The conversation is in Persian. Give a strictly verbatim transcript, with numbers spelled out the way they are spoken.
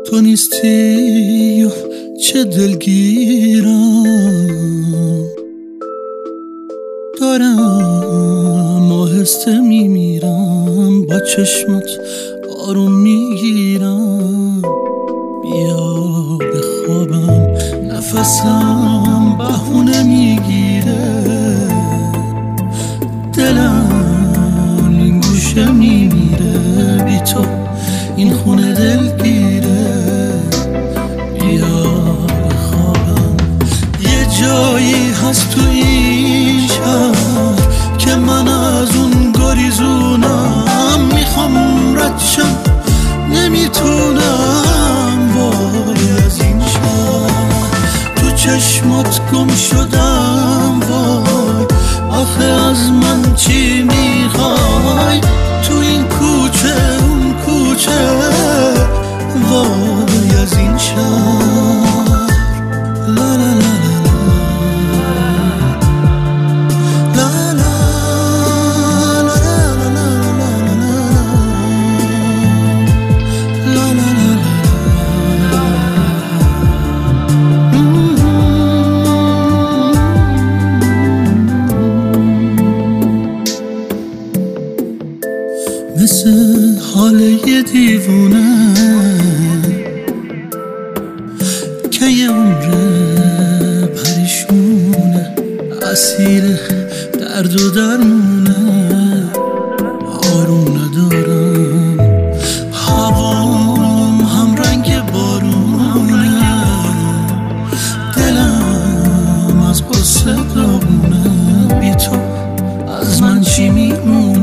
تو نیستی و چه دلگیرم، دارم آهسته میمیرم، با چشمت آروم میگیرم. بیا بخوابم، نفسم بهونه میگیره، دلم این گوشه میمیره، بی تو این خونه دلگیره. بیا بخوابم، یه جایی هست تو این شهر که من از اون گریزونم، میخوام ردشم نمیتونم، وای از این شهر تو چشمات گم شدم. وای آخه از من چی میخوای تو این کوچه اون کوچه، وای از این شهر. لا لا لا مثل حال یه دیوونه که یه عمره پریشونه، اسیر درد و درمونه، آروم ندارم، هوام هم رنگ بارونه، دلم از غصه داغونه، بی تو از من چی میمونه.